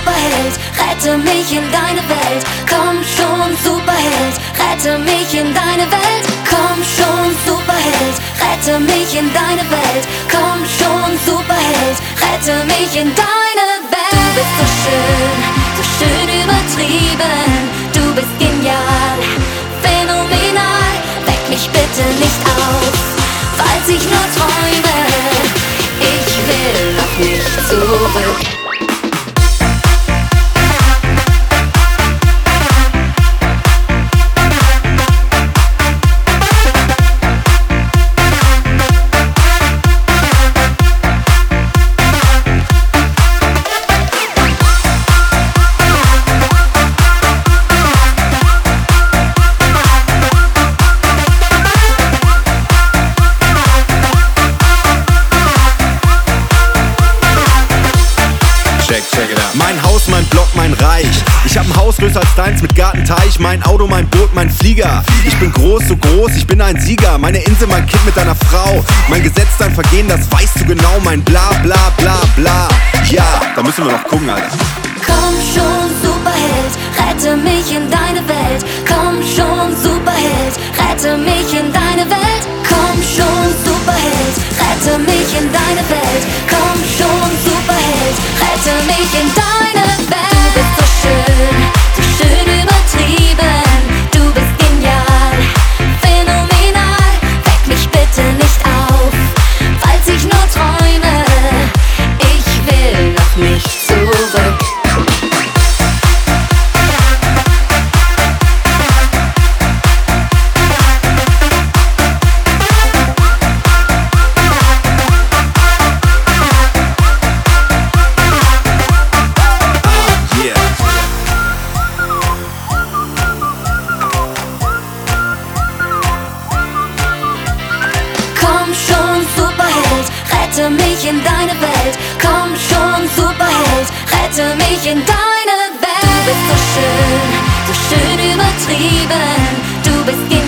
Superheld, rette mich in deine Welt. Komm schon, Superheld, rette mich in deine Welt. Komm schon, Superheld, rette mich in deine Welt. Komm schon, Superheld, rette mich in deine Welt. Du bist so schön übertrieben. Du bist genial, phänomenal. Weck mich bitte nicht auf, falls ich nur träume. Ich will noch nicht zurück. Mein Haus, mein Block, mein Reich. Ich hab ein Haus größer als deins mit Gartenteich. Mein Auto, mein Boot, mein Flieger. Ich bin groß, so groß, ich bin ein Sieger. Meine Insel, mein Kind mit deiner Frau. Mein Gesetz, dein Vergehen, das weißt du genau. Mein bla bla bla bla. Ja, da müssen wir noch gucken, Alter. Komm schon, Superheld, rette mich in deine Welt. Komm schon, Superheld, rette mich in deine Welt. Komm schon, Superheld, rette mich in deine Welt. Komm schon, Superheld, rette mich in deine Welt. Du bist so schön übertrieben. Du bist genial, phänomenal. Weck mich bitte nicht auf, falls ich nur träume. Ich will noch nicht zurück. Komm schon, Superheld, rette mich in deine Welt. Komm schon, Superheld, rette mich in deine Welt. Du bist so schön übertrieben. Du bist